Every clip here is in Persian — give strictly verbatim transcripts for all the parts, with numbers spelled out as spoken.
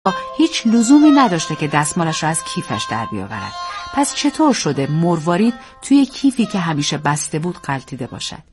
هیچ لزومی نداشته که دستمالش را از کیفش در بیاورد. پس چطور شده مروارید توی کیفی که همیشه بسته بود غلطیده باشد؟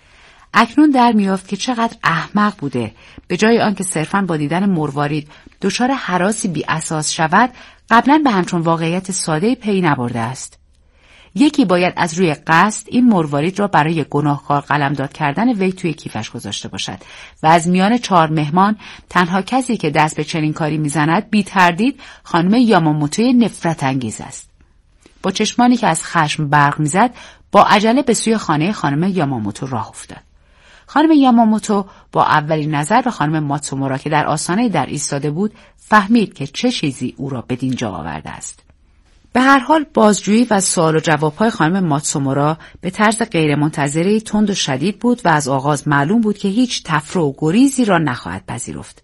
اکنون در میافت که چقدر احمق بوده. به جای آنکه صرفاً با دیدن مروارید دچار هراسی بی اساس شود، قبلاً به همچون واقعیت ساده‌ای پی نبرده است. یکی باید از روی قصد این مروارید را برای گناهکار قلمداد کردن وی توی کیفش گذاشته باشد و از میان چهار مهمان تنها کسی که دست به چنین کاری میزند بی تردید خانم یاماموتوی نفرت انگیز است. با چشمانی که از خشم برق میزد با عجله به سوی خانه خانم یاماموتو راه افتاد. خانم یاماموتو با اولین نظر به خانم ماتسومورا که در آستانه در ایستاده بود فهمید که چه چیزی او را بدین جا آورده است. به هر حال بازجویی و سوال و جوابهای خانم ماتسومورا به طرز غیرمنتظره‌ای تند و شدید بود و از آغاز معلوم بود که هیچ تفره و گریزی را نخواهد پذیرفت.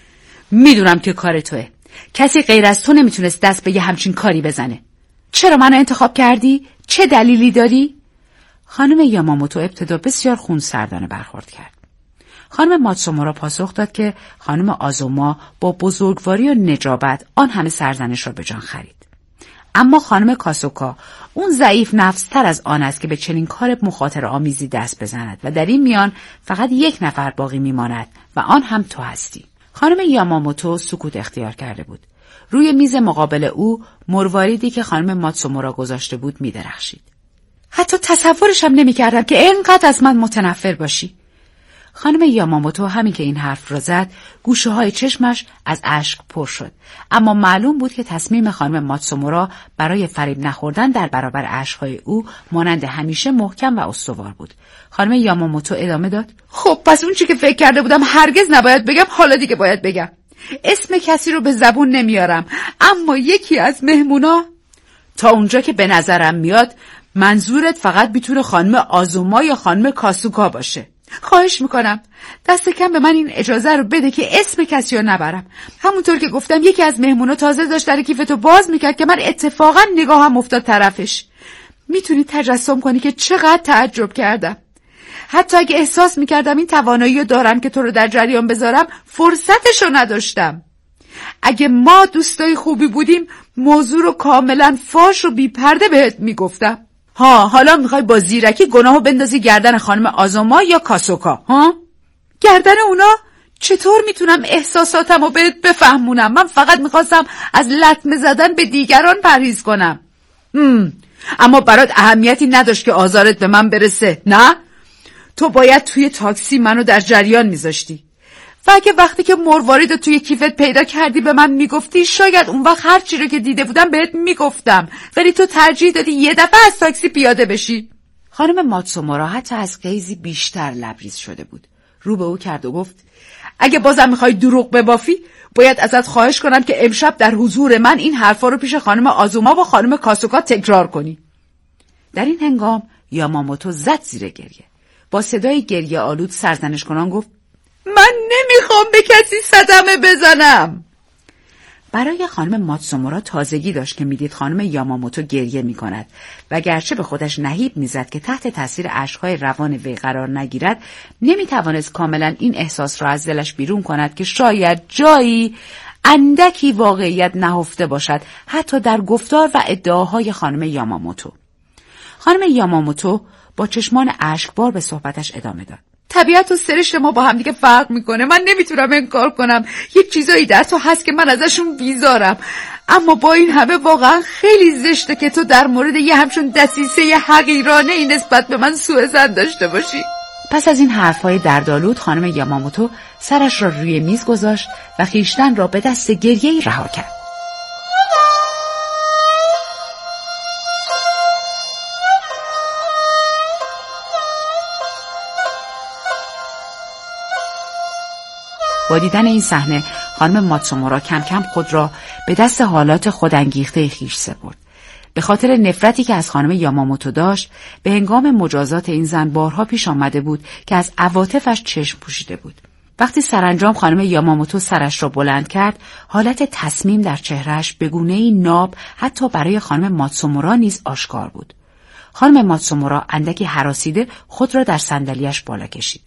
میدونم که کار توئه. کسی غیر از تو نمیتونست دست به یه همچین کاری بزنه. چرا منو انتخاب کردی؟ چه دلیلی داری؟ خانم یاماموتو ابتدا بسیار خونسردانه برخورد کرد. خانم ماتسومورا پاسخ داد که خانم آزوما با بزرگواری و نجابت آن همه سرزنش را به جان خرید. اما خانم کاسوکا اون ضعیف نفس تر از آن است که به چنین کار مخاطره آمیزی دست بزند و در این میان فقط یک نفر باقی میماند و آن هم تو هستی. خانم یاماموتو سکوت اختیار کرده بود. روی میز مقابل او مرواریدی که خانم ماتسومورا گذاشته بود میدرخشید. حتی تصورشم نمی‌کردم که اینقدر از من متنفر باشی. خانم یاماموتو همین که این حرف را زد گوشه‌های چشمش از اشک پر شد، اما معلوم بود که تصمیم خانم ماتسومورا برای فریب نخوردن در برابر اشک‌های او مانند همیشه محکم و استوار بود. خانم یاماموتو ادامه داد: خب پس اون چی که فکر کرده بودم هرگز نباید بگم حالا دیگه باید بگم. اسم کسی رو به زبون نمیارم، اما یکی از مهمونا، تا اونجا که به نظرم میاد منظورت فقط میتونه خانم آزوما یا خانم کاسوکا باشه. خواهش میکنم دست کم به من این اجازه رو بده که اسم کسی رو نبرم. همونطور که گفتم یکی از مهمونا تازه داشت در کیفتو باز میکرد که من اتفاقا نگاهم افتاد طرفش. میتونی تجسم کنی که چقدر تعجب کردم. حتی اگه احساس میکردم این توانایی رو دارم که تو رو در جریان بذارم فرصتشو نداشتم. اگه ما دوستای خوبی بودیم موضوع رو کاملا فاش و بی پرده بهت میگفتم. ها حالا میخوای با زیرکی گناهو بندازی گردن خانم آزوما یا کاسوکا؟ ها؟ گردن اونا؟ چطور میتونم احساساتمو بهت بفهمونم؟ من فقط میخواستم از لطمه زدن به دیگران پرهیز کنم. هم. اما برات اهمیتی نداشت که آزارت به من برسه، نه؟ تو باید توی تاکسی منو در جریان میذاشتی. و اگه وقتی که مروارید توی کیفت پیدا کردی به من میگفتی شاید اون وقت هر چی رو که دیده بودم بهت میگفتم، ولی تو ترجیح دادی یه دفعه از تاکسی پیاده بشی. خانم ماتسومورا حتی از غیظی بیشتر لبریز شده بود. رو به او کرد و گفت: اگه بازم میخوای دروغ ببافی باید ازت خواهش کنم که امشب در حضور من این حرفا رو پیش خانم آزوما و خانم کاسوکا تکرار کنی. در این هنگام یاماموتو زد زیر گریه. با صدای گریه آلود سرزنش کنان گفت: من نمیخوام به کسی صدمه بزنم. برای خانم ماتسومورا تازگی داشت که میدید خانم یاماموتو گریه میکند و گرچه به خودش نهیب میزد که تحت تاثیر اشک‌های روان وی قرار نگیرد، نمیتوانست کاملا این احساس را از دلش بیرون کند که شاید جایی اندکی واقعیت نهفته باشد حتی در گفتار و ادعاهای خانم یاماموتو. خانم یاماموتو با چشمان اشکبار به صحبتش ادامه داد: طبیعت و سرشت ما با هم دیگه فرق میکنه. من نمیتونم انکار کنم یک چیزایی در تو هست که من ازشون بیزارم، اما با این همه واقعا خیلی زشته که تو در مورد یه همچون دسیسه حقیرانه این نسبت به من سوء ظن داشته باشی. پس از این حرفهای دردآلود خانم یاماموتو سرش را روی میز گذاشت و خویشتن را به دست گریه‌ای رها کرد. با دیدن این صحنه خانم ماتسومورا کم کم خود را به دست حالات خودانگیخته خویش سپرد. به خاطر نفرتی که از خانم یاماموتو داشت به هنگام مجازات این زن بارها پیش آمده بود که از عواطفش چشم پوشیده بود. وقتی سرانجام خانم یاماموتو سرش را بلند کرد، حالت تصمیم در چهرهش به گونه‌ای ناب حتی برای خانم ماتسومورا نیز آشکار بود. خانم ماتسومورا اندکی هراسیده خود را در صندلیاش بالا کشید.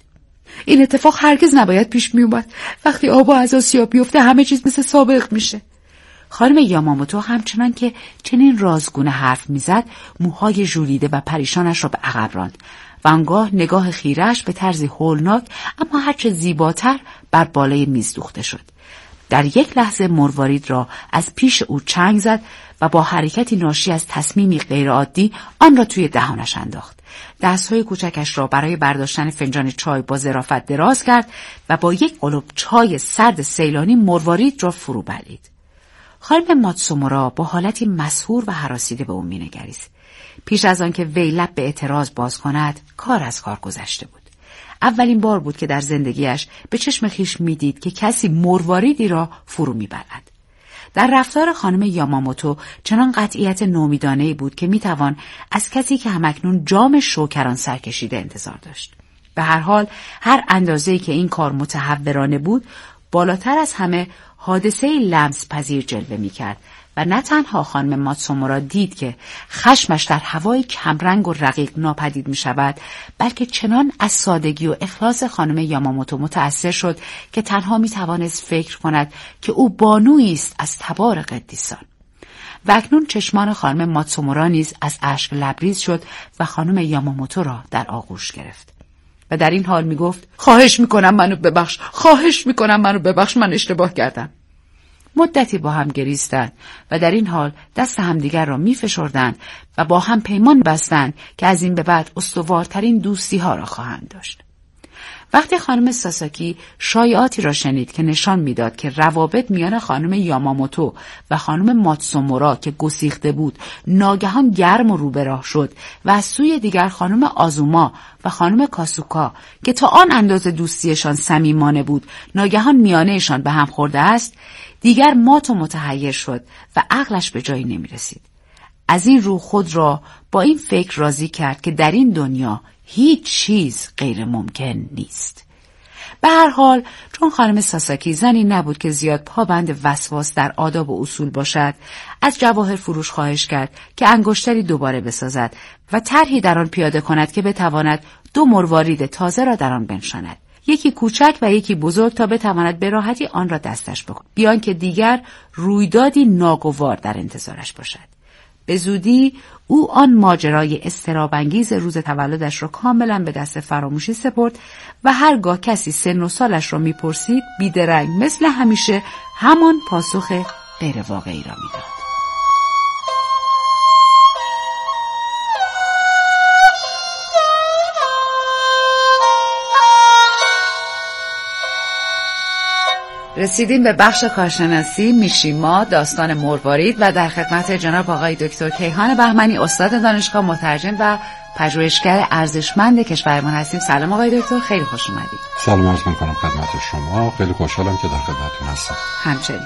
این اتفاق هرگز نباید پیش می اومد. وقتی آب از آسیا بیفته همه چیز مثل سابق میشه. خانم یاماموتو همچنان که چنین رازگونه حرف میزد موهای ژولیده و پریشانش را به عقب راند و آنگاه نگاه خیره‌اش به طرزی هولناک اما هرچه زیباتر بر بالای میز دوخته شد. در یک لحظه مروارید را از پیش او چنگ زد و با حرکتی ناشی از تصمیمی غیرعادی آن را توی دهانش انداخت. دستهای کوچکش را برای برداشتن فنجان چای با ظرافت دراز کرد و با یک قلوب چای سرد سیلانی مروارید را فرو بلعید. خانم ماتسومورا با حالتی مسحور و هراسیده به او می‌نگریست. پیش از آن که وی لب به اعتراض باز کند کار از کار گذشته بود. اولین بار بود که در زندگیش به چشم خیش میدید که کسی مرواریدی را فرو میبلد. در رفتار خانم یاماموتو چنان قطعیت نومیدانه‌ای بود که میتوان از کسی که همکنون جام شوکران سرکشیده انتظار داشت. به هر حال هر اندازه‌ای که این کار متهورانه بود، بالاتر از همه حادثه‌ای لمس پذیر جلوه میکرد و نه تنها خانم ماتسومورا دید که خشمش در هوای کمرنگ و رقیق ناپدید می شود، بلکه چنان از سادگی و اخلاص خانم یاماموتو متأثر شد که تنها می توانست فکر کند که او بانویی است از تبار قدیسان. و اکنون چشمان خانم ماتسومورا نیز از اشک لبریز شد و خانم یاماموتو را در آغوش گرفت. و در این حال می گفت خواهش می کنم منو ببخش، خواهش می کنم منو ببخش، من اشتباه کردم. مدتی با هم گریستند و در این حال دست همدیگر را می فشردند و با هم پیمان بستند که از این به بعد استوارترین دوستی ها را خواهند داشت. وقتی خانم ساساکی شایعاتی را شنید که نشان میداد که روابط میان خانم یاماموتو و خانم ماتسومورا که گسیخته بود ناگهان گرم و رو به راه شد و از سوی دیگر خانم آزوما و خانم کاسوکا که تا آن اندازه دوستیشان صمیمانه بود ناگهان میانهشان به هم خورده است، دیگر مات و متحیر شد و عقلش به جایی نمی رسید. از این رو خود را با این فکر راضی کرد که در این دنیا هیچ چیز غیر ممکن نیست. به هر حال چون خانم ساساکی زنی نبود که زیاد پابند وسواس در آداب و اصول باشد، از جواهر فروش خواهش کرد که انگشتری دوباره بسازد و طرحی در آن پیاده کند که بتواند دو مروارید تازه را در آن بنشاند، یکی کوچک و یکی بزرگ، تا بتواند به راحتی آن را دستش بکند، بیان که دیگر رویدادی ناگوار در انتظارش باشد. به زودی او آن ماجرای اضطراب‌انگیز روز تولدش را کاملا به دست فراموشی سپرد و هرگاه کسی سن و سالش را میپرسید بیدرنگ مثل همیشه همان پاسخ غیر واقعی را میداد. رسیدیم به بخش کارشناسی میشیما، داستان مروارید، و در خدمت جناب آقای دکتر کیهان بهمنی، استاد دانشگاه، مترجم و پژوهشگر ارزشمند کشورمان هستیم. سلام آقای دکتر، خیلی خوش اومدید. سلام عرض می‌کنم خدمت شما، خیلی خوشحالم که در خدمتتون هستم. همچنین.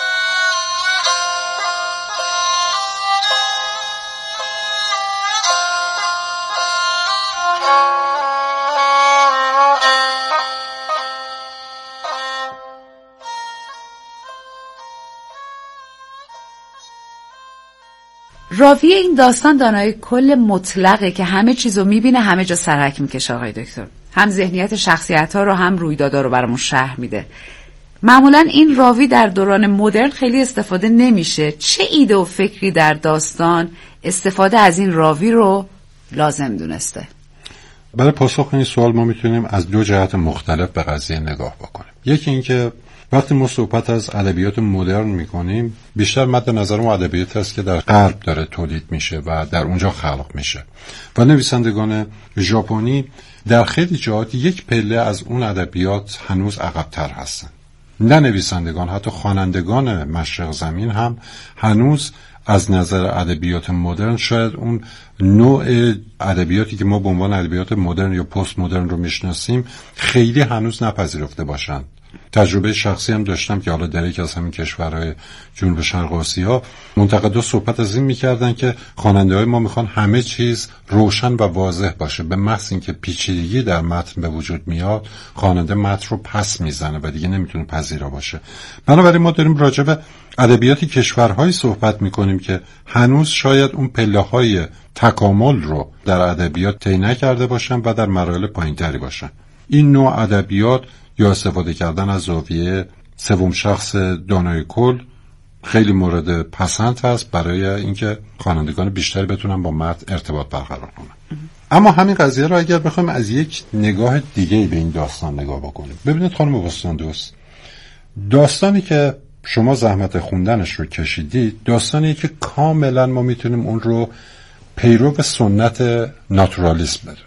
راوی این داستان دانای کل مطلقه که همه چیزو میبینه، همه جا سرک میکشه آقای دکتر. هم ذهنیت شخصیت‌ها رو هم رویدادها رو برامون شرح میده. معمولا این راوی در دوران مدرن خیلی استفاده نمیشه. چه ایده و فکری در داستان استفاده از این راوی رو لازم دونسته؟ برای پاسخ این سوال ما میتونیم از دو جهت مختلف به قضیه نگاه بکنیم. یکی این که وقتی ما صحبت از ادبیات مدرن میکنیم، بیشتر مد نظر ما ادبیاتی است که در غرب داره تولید میشه و در اونجا خلق میشه و نویسندگان ژاپنی در خیلی جهات یک پله از اون ادبیات هنوز عقب‌تر هستن. نه نویسندگان، حتی خوانندگان مشرق زمین هم هنوز از نظر ادبیات مدرن شاید اون نوع ادبیاتی که ما به عنوان ادبیات مدرن یا پست مدرن رو میشناسیم خیلی هنوز نپذیرفته باشند. تجربه شخصی هم داشتم که حالا در یکی از همین کشورهای جنوب شرق آسیا منتقدا صحبت از این میکردن که خواننده‌های ما میخوان همه چیز روشن و واضح باشه، به محض اینکه پیچیدگی در متن به وجود میاد خواننده متن رو پس میزنه و دیگه نمیتونه پذیرا باشه. بنابراین ما داریم راجع به ادبیات کشورهایی صحبت میکنیم که هنوز شاید اون پله‌های تکامل رو در ادبیات طی نکرده باشن و در مراحل پایین‌تری باشن. این نوع ادبیات یا استفاده کردن از زاویه سوم شخص دانای کل خیلی مورد پسند هست برای اینکه خوانندگان بیشتری بتونن با متن ارتباط برقرار کنن. اما همین قضیه رو اگر بخوایم از یک نگاه دیگه به این داستان نگاه بکنیم، ببینید خانم بستان دوست، داستانی که شما زحمت خوندنش رو کشیدید داستانی که کاملا ما میتونیم اون رو پیرو سنت ناتورالیسم بدونیم.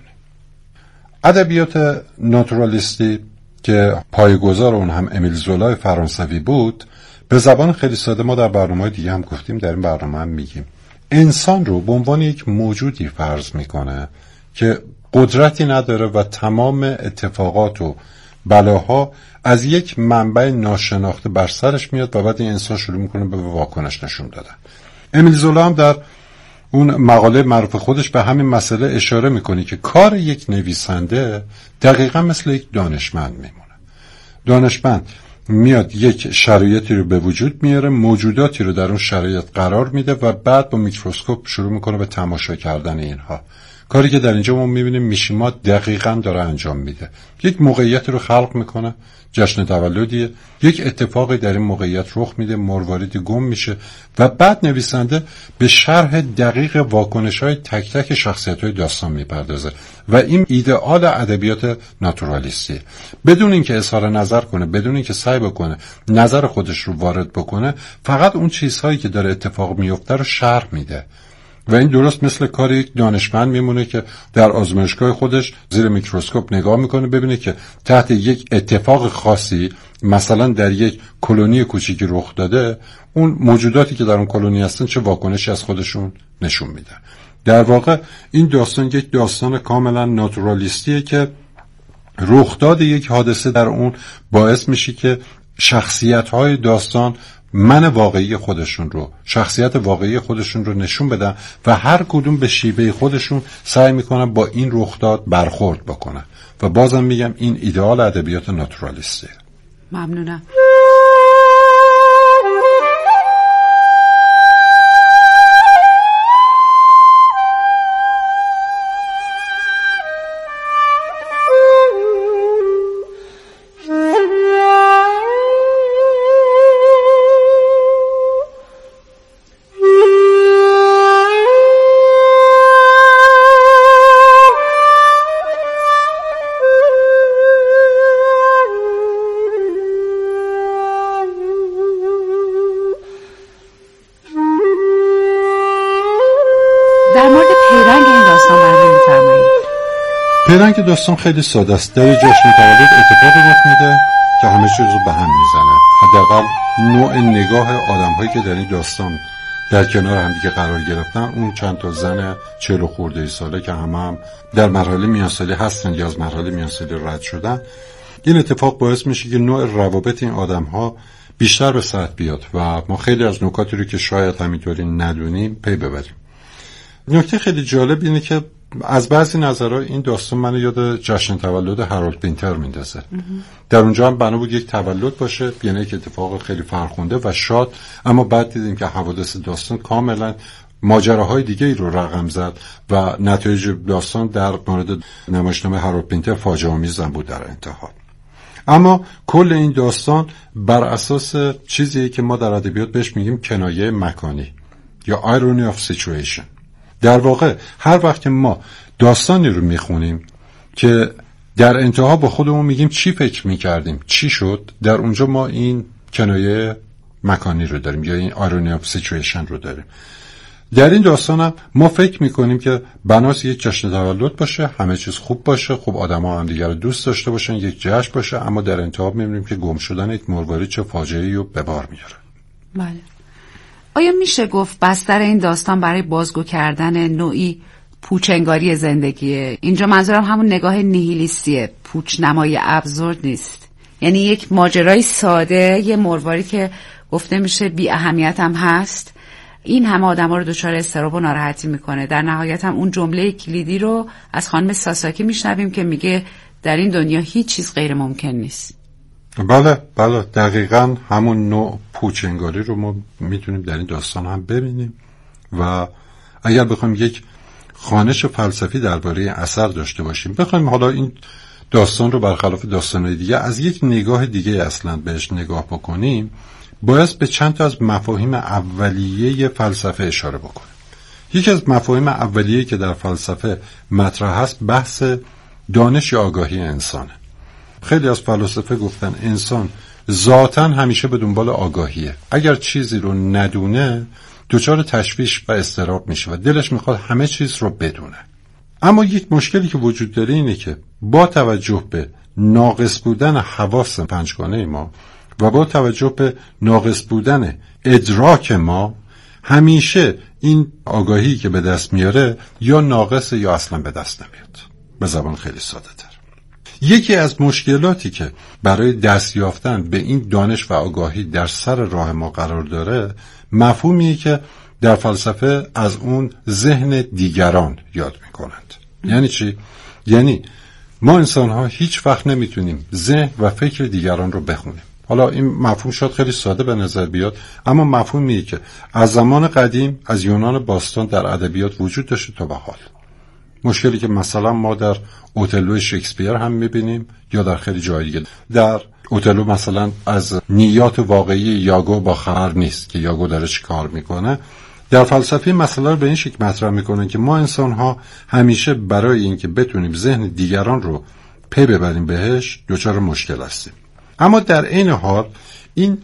ادبیات ناتورالیستی که پایه‌گذار اون هم امیل زولای فرانسوی بود، به زبان خیلی ساده ما در برنامه‌های دیگه هم گفتیم، در این برنامه هم میگیم، انسان رو به عنوان یک موجودی فرض میکنه که قدرتی نداره و تمام اتفاقات و بلاها از یک منبع ناشناخته بر سرش میاد و بعد این انسان شروع میکنه به واکنش نشون دادن. امیل زولا هم در اون مقاله معروف خودش به همین مسئله اشاره میکنه که کار یک نویسنده دقیقا مثل یک دانشمند میمونه. دانشمند میاد یک شرایطی رو به وجود میاره، موجوداتی رو در اون شرایط قرار میده و بعد با میکروسکوپ شروع میکنه به تماشا کردن اینها. کاری که در اینجا ما میبینیم میشیما دقیقاً داره انجام میده. یک موقعیت رو خلق میکنه، جشن تولدیه، یک اتفاقی در این موقعیت رخ میده، مرواریدی گم میشه و بعد نویسنده به شرح دقیق واکنش‌های تک تک شخصیت‌های داستان میپردازه و این ایدئال ادبیات ناتورالیستی. بدون اینکه اظهار نظر کنه، بدون اینکه سعی بکنه نظر خودش رو وارد بکنه، فقط اون چیزهایی که داره اتفاق میفته رو شرح میده. و این درست مثل کار یک دانشمند میمونه که در آزمایشگاه خودش زیر میکروسکوپ نگاه میکنه ببینه که تحت یک اتفاق خاصی، مثلا در یک کلونی کوچیکی رخ داده، اون موجوداتی که در اون کلونی هستن چه واکنشی از خودشون نشون میدن. در واقع این داستان یک داستان کاملا ناتورالیستیه که رخداد یک حادثه در اون باعث میشه که شخصیت‌های داستان من واقعی خودشون رو، شخصیت واقعی خودشون رو نشون بدن و هر کدوم به شیوه خودشون سعی میکنن با این رخداد برخورد بکنن و بازم میگم این ایدئال ادبیات ناتورالیسته. ممنونم. پیرنگ داستان خیلی ساده است. در جشن تولد اتفاقی رخ میده که همه چیز رو به هم میزنه. حداقل نوع نگاه آدم‌هایی که در این داستان در کنار هم دیگه قرار گرفتن، اون چند تا زن چهل و خورده ساله که همه هم در مرحله میانسالی هستن یا از مرحله میانسالی رد شدن، این اتفاق باعث میشه که نوع روابط این آدم‌ها بیشتر به سطح بیاد و ما خیلی از نکاتی رو که شاید همینطوری ندونیم پی ببریم. نکته خیلی جالب اینه که از بعضی نظرها این داستان منو یاد جشن تولد هارولد پینتر میندازه. در اونجا هم بنا بود یک تولد باشه، یعنی یک اتفاق خیلی فرخنده و شاد، اما بعد دیدیم که حوادث داستان کاملا ماجراهای دیگه ای رو رقم زد و نتایج داستان در مورد نمایشنامه هارولد پینتر فاجعه آمیز بود در انتها. اما کل این داستان بر اساس چیزیه که ما در ادبیات بهش میگیم کنایه مکانی یا irony of situation. در واقع هر وقت ما داستانی رو میخونیم که در انتها با خودمون میگیم چی فکر میکردیم، چی شد، در اونجا ما این کنایه مکانی رو داریم یا این irony of situation رو داریم. در این داستان هم ما فکر میکنیم که بناس یک جشن تولد باشه، همه چیز خوب باشه، خوب آدم ها هم دیگر رو دوست داشته باشن، یک جشن باشه، اما در انتها میبینیم که گم شدن یک مروارید چه فاجعه‌ای رو به بار میاره. بله. آیا میشه گفت بستر این داستان برای بازگو کردن نوعی پوچنگاری زندگیه؟ اینجا منظورم همون نگاه نیهیلیستیه، پوچنمای ابزورد نیست. یعنی یک ماجرای ساده، یه مروارید که گفته میشه بی اهمیت هم هست، این همه آدما رو دچار اضطراب و ناراحتی میکنه. در نهایت هم اون جمله کلیدی رو از خانم ساساکی میشنویم که میگه در این دنیا هیچ چیز غیر ممکن نیست. بله بله، دقیقاً همون نوع پوچنگاری رو ما میتونیم در این داستان هم ببینیم و اگر بخوایم یک خوانش فلسفی درباره اثر داشته باشیم، بخوایم حالا این داستان رو برخلاف داستان‌های دیگه از یک نگاه دیگه اصلا بهش نگاه بکنیم، باید به چند تا از مفاهیم اولیه فلسفه اشاره بکنیم. یکی از مفاهیم اولیه که در فلسفه مطرح هست بحث دانش یا آگاهی انسانه. خیلی از فلاسفه گفتن انسان ذاتاً همیشه به دنبال آگاهیه. اگر چیزی رو ندونه دچار تشویش و اضطراب میشه و دلش میخواد همه چیز رو بدونه. اما یک مشکلی که وجود داره اینه که با توجه به ناقص بودن حواس پنجگانه ما و با توجه به ناقص بودن ادراک ما، همیشه این آگاهی که به دست میاره یا ناقص یا اصلا به دست نمیاد. به زبان خیلی ساده تر، یکی از مشکلاتی که برای دست یافتن به این دانش و آگاهی در سر راه ما قرار داره، مفهومیه که در فلسفه از اون ذهن دیگران یاد میکنند. یعنی چی؟ یعنی ما انسان ها هیچ وقت نمیتونیم ذهن و فکر دیگران رو بخونیم. حالا این مفهوم شاید خیلی ساده به نظر بیاد، اما مفهومیه که از زمان قدیم از یونان باستان در ادبیات وجود داشته تا به حال. مشکلی که مثلا ما در اوتلو شکسپیر هم میبینیم یا در خیلی جای دیگه. در اوتلو مثلا از نیات واقعی یاگو با خبر نیست که یاگو داره چی کار میکنه. در فلسفه مسئله رو به این شکل مطرح میکنن که ما انسان ها همیشه برای اینکه بتونیم ذهن دیگران رو پی ببریم بهش دچار مشکل هستیم. اما در این حال این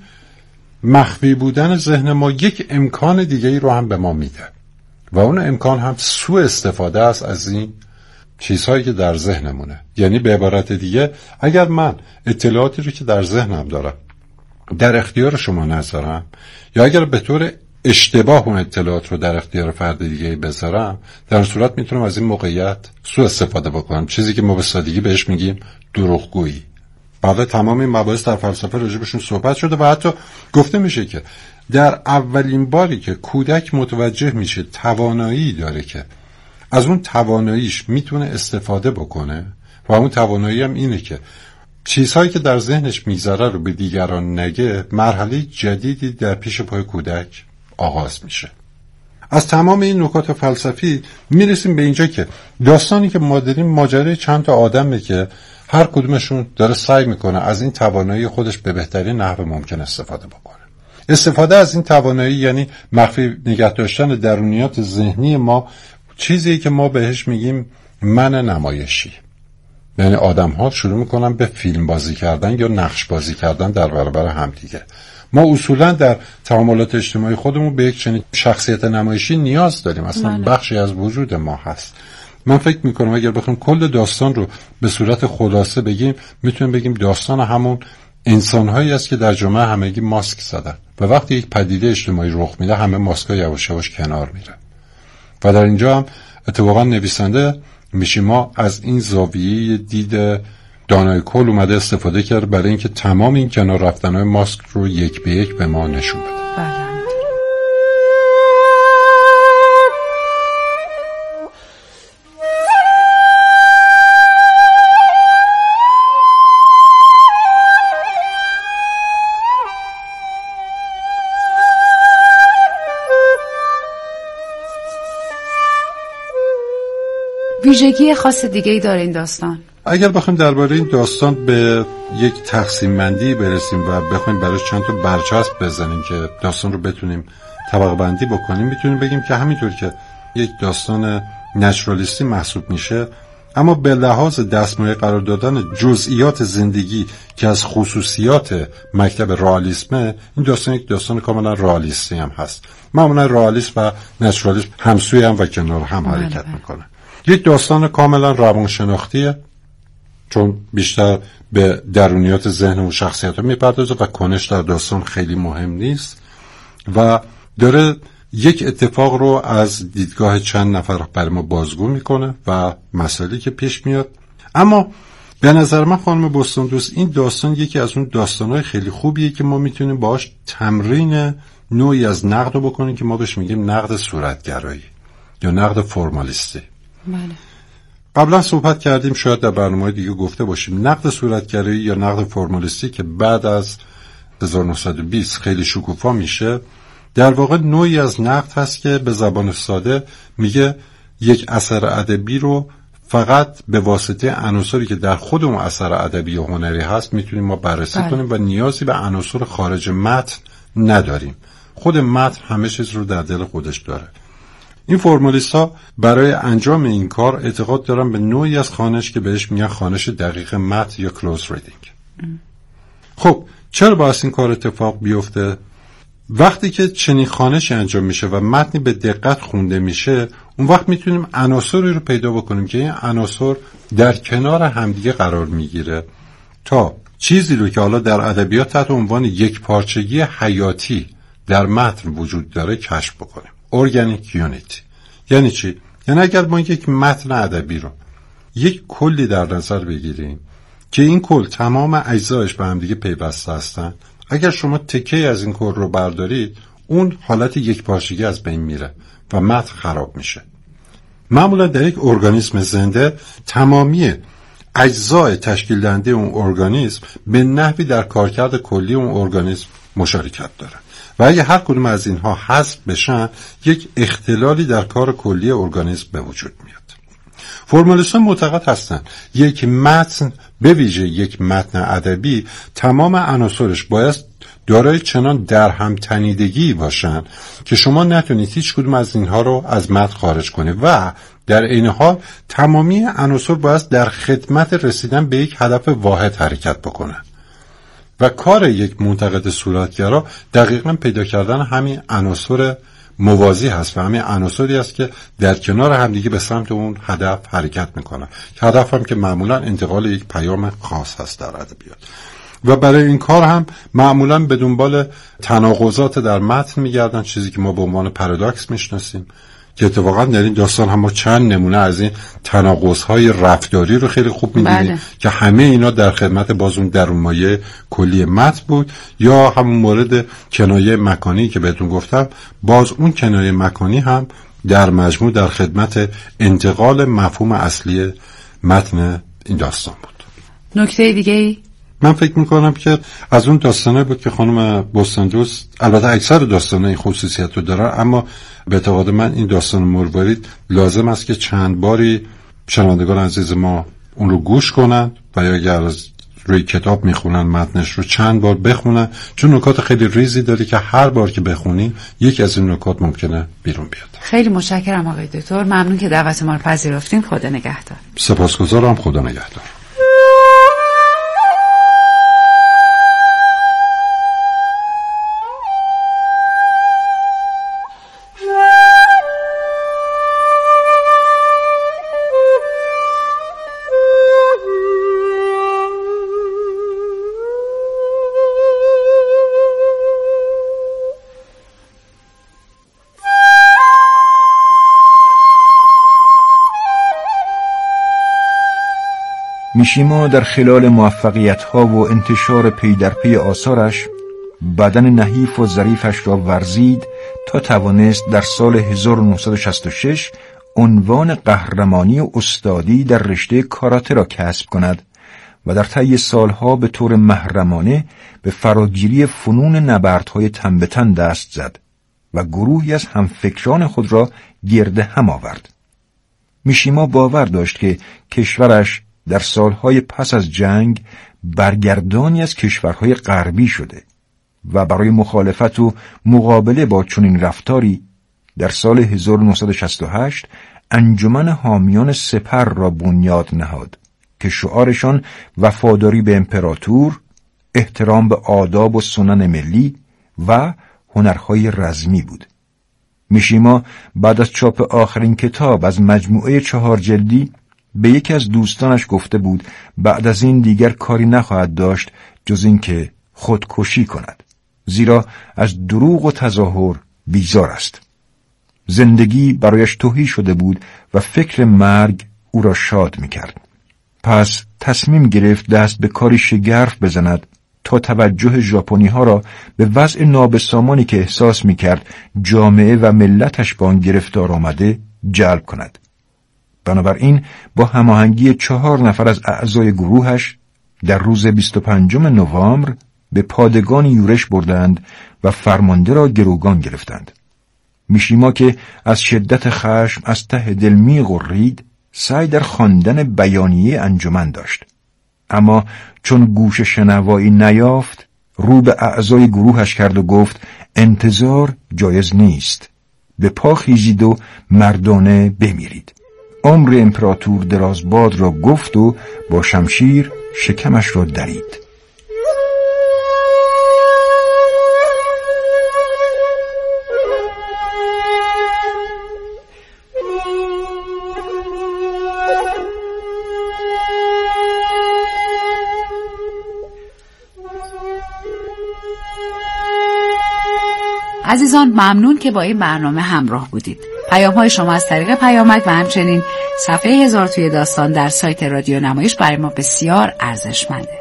مخفی بودن ذهن ما یک امکان دیگه‌ای رو هم به ما میده و اون امکان هم سوء استفاده است از این چیزهایی که در ذهنمونه. یعنی به عبارت دیگه اگر من اطلاعاتی رو که در ذهنم دارم در اختیار شما نذارم، یا اگر به طور اشتباه اون اطلاعات رو در اختیار فرد دیگه بذارم، در صورت میتونم از این موقعیت سوء استفاده بکنم، چیزی که ما به سادگی بهش میگیم دروغگویی. بعد تمام این مباحث در فلسفه راجبشون صحبت شده و حتی گفته میشه که در اولین باری که کودک متوجه میشه توانایی داره که از اون تواناییش میتونه استفاده بکنه و اون توانایی هم اینه که چیزهایی که در ذهنش میگذره رو به دیگران نگه، مرحله جدیدی در پیش پای کودک آغاز میشه. از تمام این نکات فلسفی میرسیم به اینجا که داستانی که ما داریم ماجرای چند تا آدمه که هر کدومشون داره سعی میکنه از این توانایی خودش به بهترین نحو ممکن استفاده بکنه. استفاده از این توانایی یعنی مخفی نگه داشتن درونیات ذهنی ما، چیزی که ما بهش میگیم من نمایشی. یعنی آدم ها شروع میکنن به فیلم بازی کردن یا نقش بازی کردن در برابر همدیگه. ما اصولا در تعاملات اجتماعی خودمون به یک چنین شخصیت نمایشی نیاز داریم، اصلا بخشی از وجود ما هست. من فکر میکنم اگر بخوایم کل داستان رو به صورت خلاصه بگیم، میتونیم بگیم داستان همون انسان‌هایی است که در جامعه همگی ماسک زدن و وقتی یک پدیده اجتماعی رخ میده همه ماسک‌ها یواش یواش کنار میره. و در اینجا هم اتفاقا نویسنده میشیما از این زاویه دید دانای کل اومده استفاده کرد برای اینکه تمام این کنار رفتن‌های ماسک رو یک به یک به ما نشون بده. بله. ویژگی خاص دیگه‌ای داره این داستان؟ اگر بخوایم درباره این داستان به یک تقسیم بندی برسیم و بخوایم براش چند تا برچسب بزنیم که داستان رو بتونیم طبقه بندی بکنیم، میتونیم بگیم که همینطور که یک داستان نچرالیستی محسوب میشه، اما به لحاظ دستمایه قرار دادن جزئیات زندگی که از خصوصیات مکتب رئالیسمه، این داستان یک داستان کاملا رئالیستی هم هست. معمولا رئالیسم و نچرالیسم همسوی هم و کنار هم حرکت میکنه. یک داستان کاملا روانشناختیه چون بیشتر به درونیات ذهن و شخصیت ها میپردازه و کنش در داستان خیلی مهم نیست و داره یک اتفاق رو از دیدگاه چند نفر برای ما بازگو میکنه و مسائلی که پیش میاد. اما به نظر من خانم بوستون دوست، این داستان یکی از اون داستانهای خیلی خوبیه که ما میتونیم باهاش تمرین نوعی از نقد رو بکنیم که ما بهش میگیم نقد صورتگرایی یا نقد فرمالیستی. بله. قبلا صحبت کردیم، شاید در برنامه دیگه گفته باشیم، نقد صورتگرایی یا نقد فرمالیستی که بعد از هزار و نهصد و بیست خیلی شکوفا میشه، در واقع نوعی از نقد هست که به زبان ساده میگه یک اثر ادبی رو فقط به واسطه عناصری که در خود اون اثر ادبی و هنری هست میتونیم ما بررسی بله. کنیم و نیازی به عناصر خارج متن نداریم. خود متن همه چیز رو در دل خودش داره. این فرمالیست‌ها برای انجام این کار اعتقاد دارن به نوعی از خوانش که بهش میگن خوانش دقیق متن یا کلوز ریدینگ. خب چرا باید این کار اتفاق بیفته؟ وقتی که چنین خوانشی انجام میشه و متنی به دقت خونده میشه، اون وقت میتونیم عناصری رو پیدا بکنیم که این عناصر در کنار همدیگه قرار میگیره تا چیزی رو که حالا در ادبیات تحت عنوان یک پارچگی حیاتی در متن وجود داره کشف بکنیم. ارگانیک یونیتی یعنی چی؟ یعنی اگر ما یک متن ادبی رو یک کلی در نظر بگیریم که این کل تمام اجزایش به هم دیگه پیوسته هستن، اگر شما تکه از این کل رو بردارید اون حالت یک پارچگی از بین میره و متن خراب میشه. معمولا در یک ارگانیسم زنده تمامی اجزای تشکیل دهنده اون ارگانیسم به نحوی در کارکرد کلی اون ارگانیسم مشارکت دارن و اگه هر کدوم از اینها حذف بشن یک اختلالی در کار کلی ارگانیسم به وجود میاد. فرمالیستان معتقد هستند یک متن به ویژه یک متن ادبی تمام عناصرش باید دارای چنان در هم تنیدگی باشن که شما نتونید هیچ کدوم از اینها رو از متن خارج کنید و در این حال تمامی عناصر باید در خدمت رسیدن به یک هدف واحد حرکت بکنن و کار یک منتقد صورتگرا دقیقاً پیدا کردن همین عناصر موازی هست و همین عناصری است که در کنار همدیگه به سمت اون هدف حرکت میکنن. هدف هم که معمولاً انتقال یک پیام خاص هست در ادبیات و برای این کار هم معمولاً به دنبال تناقضات در متن میگردن، چیزی که ما به عنوان پارادوکس میشناسیم که اتفاقا در این داستان هم ما چند نمونه از این تناقض‌های رفتاری رو خیلی خوب می‌بینیم بله. که همه اینا در خدمت باز اون درونمایه کلی متن بود. یا همون مورد کنایه مکانی که بهتون گفتم، باز اون کنایه مکانی هم در مجموع در خدمت انتقال مفهوم اصلی متن این داستان بود. نکته دیگه ای؟ من فکر میکنم که از اون داستانه بود که خانم بستاندوست، البته اکثر داستانه این خصوصیت رو دارن، اما به اعتقاد من این داستان مروارید لازم است که چند باری شنوندگان عزیز ما اون رو گوش کنن و یا اگر از روی کتاب میخونن متنش رو چند بار بخونن، چون نکات خیلی ریزی داره که هر بار که بخونی یکی از این نکات ممکنه بیرون بیاد. خیلی متشکرم آقای دکتر، ممنون که دعوت ما رو پذیرفتین. خدا نگهدار. سپاسگزارم. خدا نگهدار. میشیما در خلال موفقیت‌ها و انتشار پی در پی آثارش بدن نحیف و ظریفش را ورزید تا توانست در سال هزار و نهصد و شصت و شش عنوان قهرمانی و استادی در رشته کاراته را کسب کند و در طی سالها به طور محرمانه به فراگیری فنون نبردهای تن به تن دست زد و گروهی از همفکران خود را گرد هم آورد. میشیما باور داشت که کشورش در سالهای پس از جنگ برگردانی از کشورهای غربی شده و برای مخالفت و مقابله با چنین رفتاری در سال هزار و نهصد و شصت و هشت انجمن حامیان سپر را بنیاد نهاد که شعارشان وفاداری به امپراتور، احترام به آداب و سنن ملی و هنرهای رزمی بود. میشیما بعد از چاپ آخرین کتاب از مجموعه چهار جلدی به یکی از دوستانش گفته بود بعد از این دیگر کاری نخواهد داشت جز این که خودکشی کند، زیرا از دروغ و تظاهر بیزار است. زندگی برایش تهی شده بود و فکر مرگ او را شاد می‌کرد. پس تصمیم گرفت دست به کاری شگرف بزند تا توجه ژاپنی‌ها را به وضع نابسامانی که احساس می‌کرد جامعه و ملتش با آن گرفتار آمده جلب کند. بنابراین با هماهنگی چهار نفر از اعضای گروهش در روز بیست و پنجم نوامبر به پادگان یورش بردند و فرمانده را گروگان گرفتند. میشیما که از شدت خشم از ته دل می‌غرید سعی در خواندن بیانیه انجمن داشت، اما چون گوش شنوایی نیافت رو به اعضای گروهش کرد و گفت انتظار جایز نیست، به پا خیزید و مردانه بمیرید. عمر امپراتور درازباد را گفت و با شمشیر شکمش را درید. عزیزان ممنون که با این برنامه همراه بودید. پیام های شما از طریق پیامک و همچنین صفحه هزار توی داستان در سایت رادیو نمایش برای ما بسیار ارزشمنده.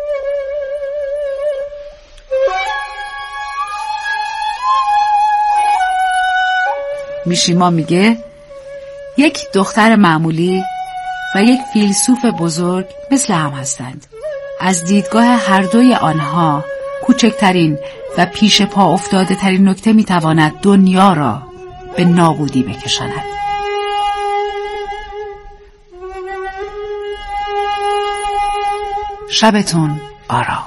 میشیما میگه یک دختر معمولی و یک فیلسوف بزرگ مثل هم هستند. از دیدگاه هر دوی آنها کوچکترین و پیش پا افتاده ترین نکته میتواند دنیا را به نابودی بکشاند. شبتون آرام.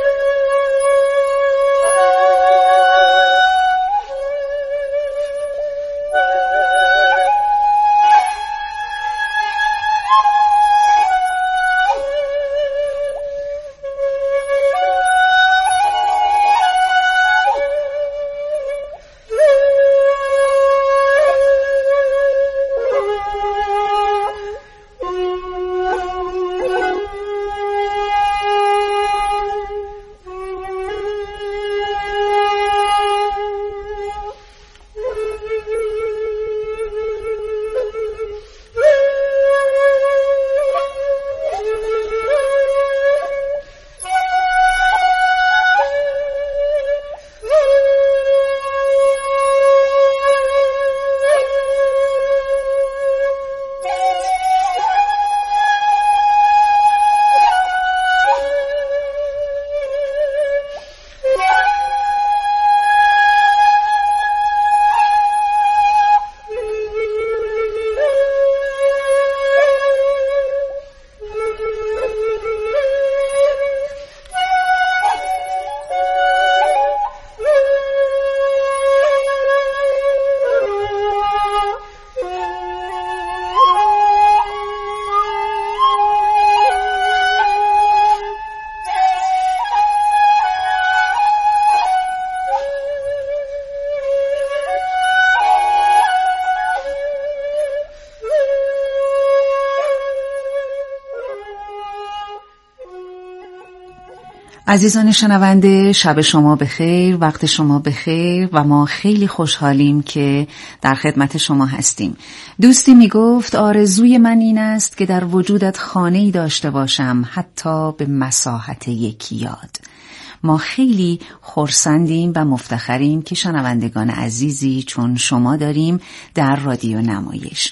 عزیزان شنونده، شب شما بخیر، وقت شما بخیر و ما خیلی خوشحالیم که در خدمت شما هستیم. دوستی می گفت آرزوی من این است که در وجودت خانه‌ای داشته باشم، حتی به مساحت یک یاد. ما خیلی خرسندیم و مفتخریم که شنوندگان عزیزی چون شما داریم در رادیو نمایش.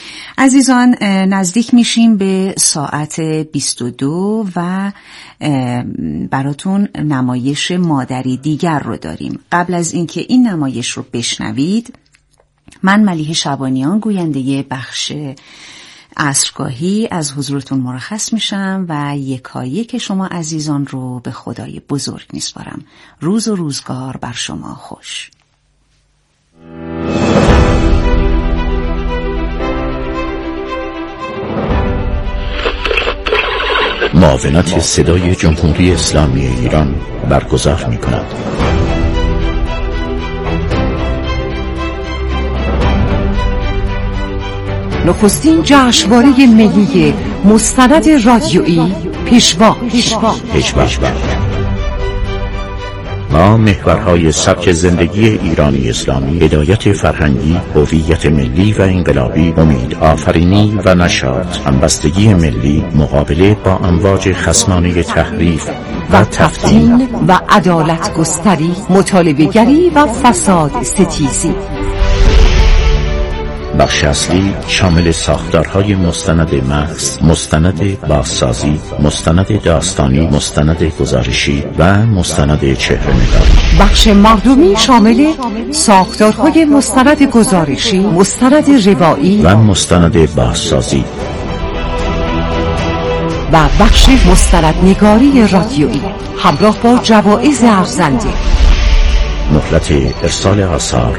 عزیزان نزدیک میشیم به ساعت بیست و دو و براتون نمایش مادری دیگر رو داریم. قبل از اینکه این نمایش رو بشنوید، من ملیحه شبانیان گوینده بخش عصرگاهی از حضورتون مرخص میشم و یکایک شما عزیزان رو به خدای بزرگ میسپارم. روز و روزگار بر شما خوش. معاونت صدای جمهوری اسلامی ایران برگزار می کند. نخستین جشنواره ملی مستند رادیویی پیشوا. پیشوا. پیشوا. ما محورهای سبک زندگی ایرانی اسلامی، هدایت فرهنگی، هویت ملی و انقلابی، امید آفرینی و نشاط، همبستگی ملی، مقابله با امواج خصمانه تحریف و تفتین و عدالت گستری، مطالبه گری و فساد ستیزی. بخش اصلی شامل ساختارهای مستند محض، مستند بازسازی، مستند داستانی، مستند گزارشی و مستند چهره‌نگاری. بخش مردمی شامل ساختارهای مستند گزارشی، مستند روایی و مستند بازسازی و بخش مستندنگاری رادیویی همراه با جوایز ارزنده. مهلت ارسال آثار